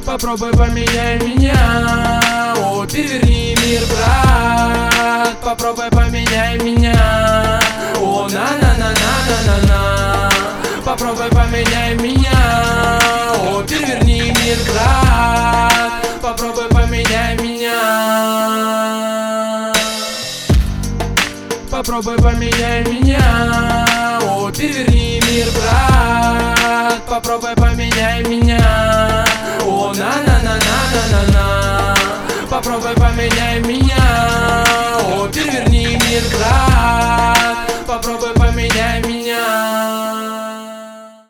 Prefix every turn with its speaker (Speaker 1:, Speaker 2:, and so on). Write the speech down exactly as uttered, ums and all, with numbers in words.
Speaker 1: Попробуй поменяй меня, о, переверни мир, брат. Попробуй поменяй меня, о, на-на-на-на-на-на-на. Попробуй поменяй меня, о, переверни мир, брат. Попробуй поменяй меня. Попробуй поменяй меня, о, переверни мир, брат. Попробуй поменяй меня, о, на-на-на-на-на-на-на. Попробуй поменяй меня.